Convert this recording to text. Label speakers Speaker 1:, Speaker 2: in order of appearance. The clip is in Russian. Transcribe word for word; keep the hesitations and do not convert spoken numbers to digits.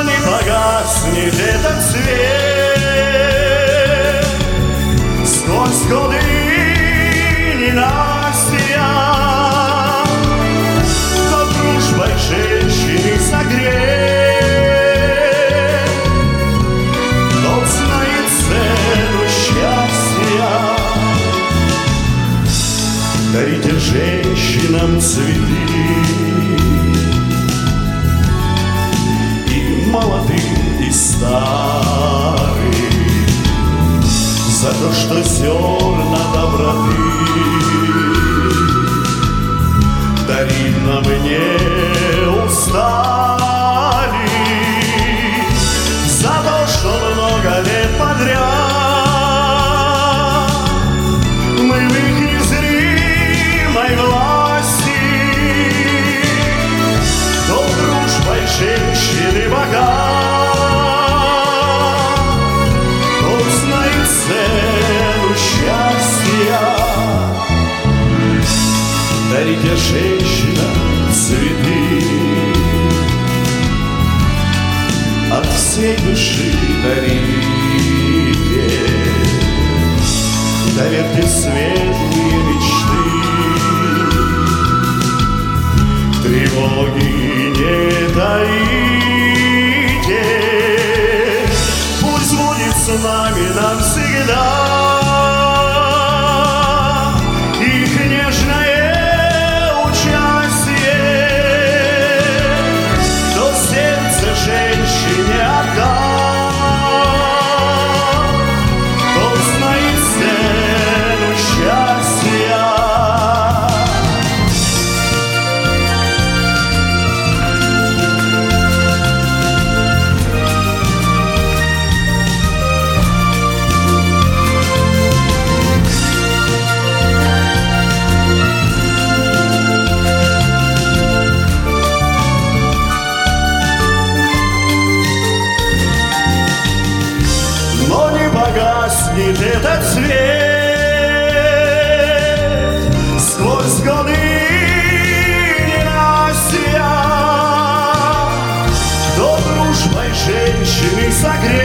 Speaker 1: не погаснет этот свет сквозь годы ненастья, то дружбой женщины согрет, тот знает цену счастья. Дарите женщинам цветы, молодых и старых, за то, что зерна доброты дарит нам не устали, за то, что много лет подряд мы в их незримой власти, то дружбой женщины богат. Дарите женщинам цветы, от всей души дарите, доверьте светлые мечты, тревоги не таите, пусть будет с нами навсегда их нежное женщине отдам, тот знает цену счастья. Погаснет этот свет сквозь годы ненастья, кто дружбой женщины согрет.